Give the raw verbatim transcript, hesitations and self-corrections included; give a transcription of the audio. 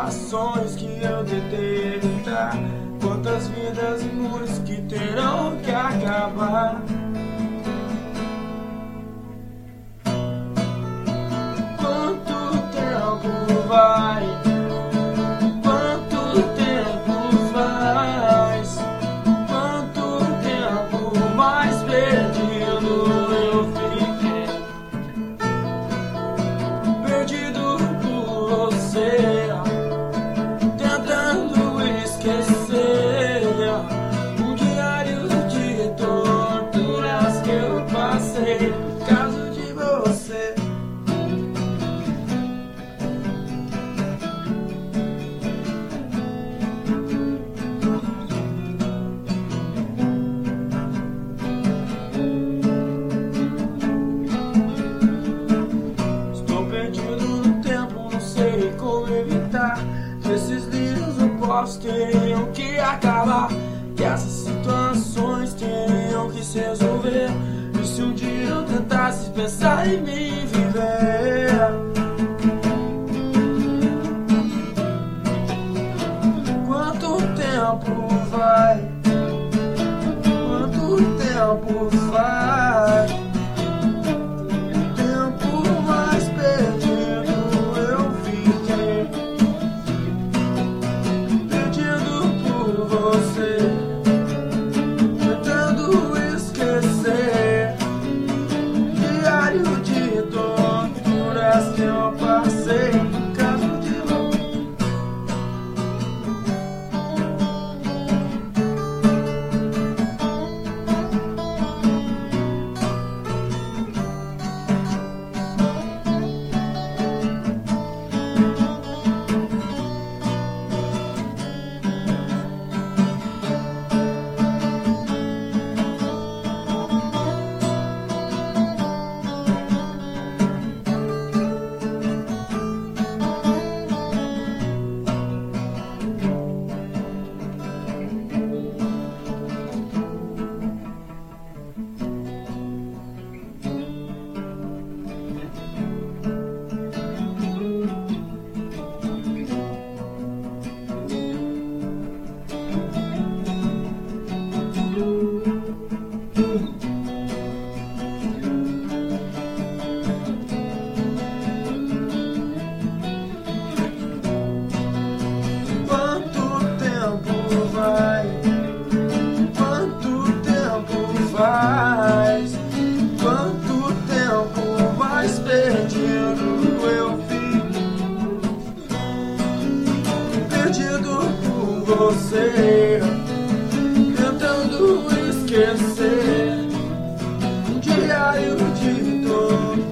situações que eu tentei evitar, quantas vidas ruins que terão que acabar. Quanto tempo vai? Quanto tempo faz? Quanto tempo mais perdido eu fiquei? Perdido por você, tentando esquecer o diário de torturas que eu passei por causa de você. Estou perdido no tempo, não sei como evitar que esses dias opostos teriam que acabar, que essas situações teriam que se resolver. E se um dia eu tentasse pensar em me viver, quanto tempo vai? Quanto tempo faz? Tempo mais perdido eu fiquei, perdido por você, tentando esquecer diário de torturas que eu passei por causa de você. Quanto tempo vai? Quanto tempo faz? Quanto tempo mais perdido eu fico, perdido por você, tentando esquecer um diário de dor.